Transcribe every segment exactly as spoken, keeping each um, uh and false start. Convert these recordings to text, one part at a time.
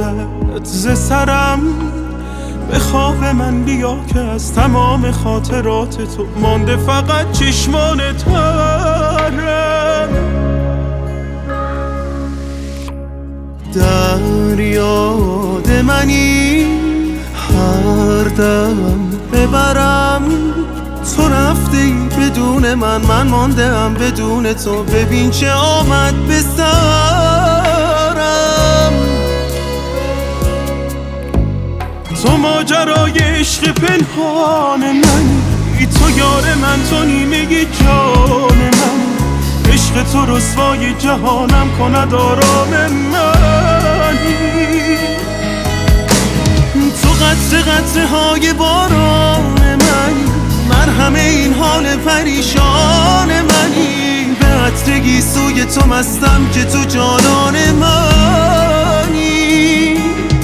باید ز سرم به خواب من بیا که از تمام خاطرات تو مانده فقط چشمان ترم. در یاد منی هر دم ببرم، تو رفته ای بدون من، من مانده ام بدون تو. ببین چه آمد به سرم، تو ماجرای عشق پنهان منی، تو یار من، تو نیمه جان من. عشق تو رسوای جهانم کند آرام منی، تو قطره قطره های باران منی، مرهم این حال پریشان منی. به عطر گیسوی تو مستم که تو جانان منی.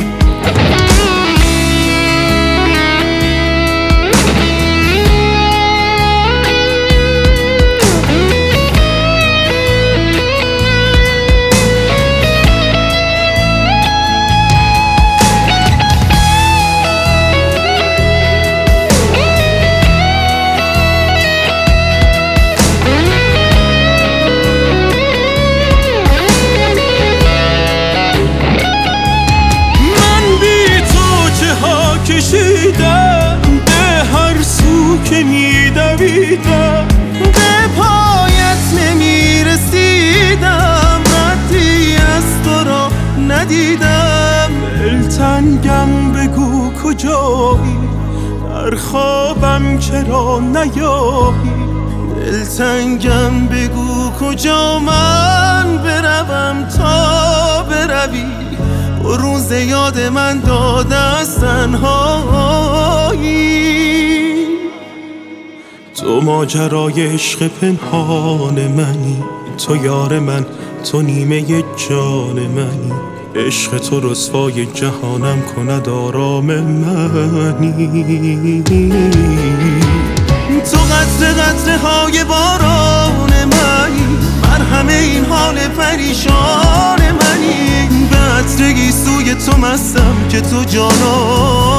کشیدم به هر سو که میدویدم، به پایت نمیرسیدم، ردی از تو را ندیدم. دلتنگم بگو کجایی، در خوابم چرا نیایی. دلتنگم بگو کجا من بروم تا بروی، روز یاد من داده از تنهایی. تو ماجرای عشق پنهان منی، تو یار من، تو نیمه جان منی. عشق تو رسوای جهانم کند آرام منی، تو قطره قطره های باران منی، مرهم این حال پریشان منی. به عطر گیسوی تو مستم که تو جانان